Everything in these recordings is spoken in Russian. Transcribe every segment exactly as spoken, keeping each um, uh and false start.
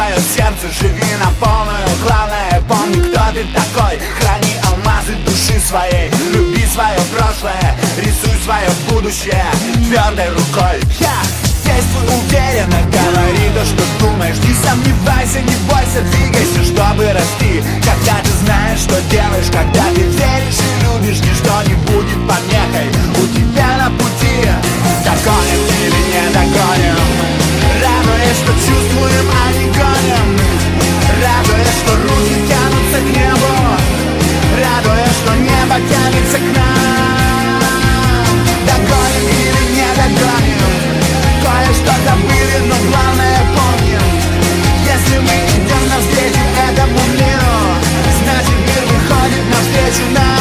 свое сердце, живи на полную. Главное, помни, кто ты такой. Храни алмазы души своей, люби свое прошлое, рисуй свое будущее твердой рукой. Я действуй уверенно, говори то, что думаешь. Не сомневайся, не бойся, двигайся, чтобы расти. Когда ты знаешь, что делаешь, когда ты веришь и любишь, ничто не будет помехой у тебя на пути. Догоним или не догоним, радуясь, что чувствуем, а не гоним. Радуясь, что руки тянутся к небу, радуясь, что небо тянется к нам. Догоним или не догоним, кое-что забыли, но главное помним. Если мы идем навстречу этому миру, значит мир выходит навстречу нам.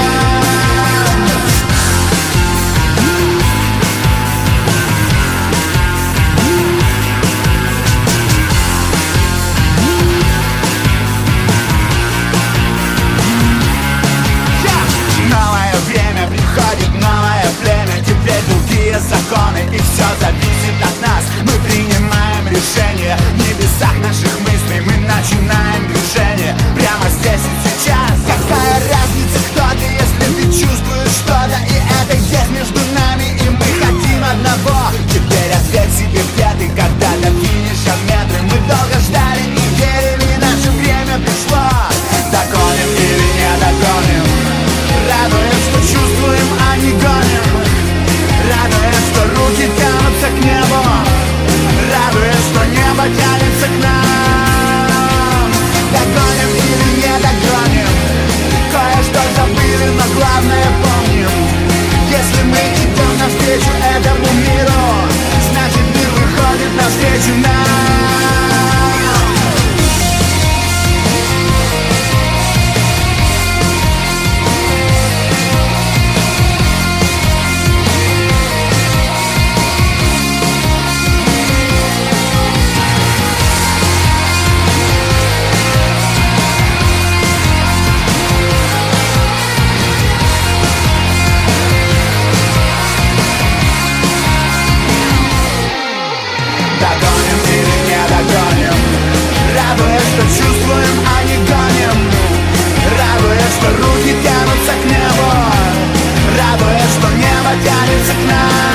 Новое время приходит, новое племя, теперь другие законы, и все зависит от нас. Мы принимаем решения в небесах наших мыслей, мы начинаем движение прямо здесь и сейчас. Какая разница, кто ты, если ты чувствуешь что-то, и это есть между нами, и мы хотим одного. Теперь ответь себе, где ты, когда до финиша метры. Мы долго ждали и верили, наше время пришло. Догоним или не догоним, радуясь, что чувствуем, а не гоним. Радуясь, что руки тянутся к небу, радуясь, что небо тянется к нам. Догоним или не догоним, кое-что забыли, но главное помним. Если мы идем навстречу этому миру, значит мир выходит навстречу нам. Догоним или не догоним, радуясь, что чувствуем, а не гоним. Радуясь, что руки тянутся к небу, радуясь, что небо тянется к нам.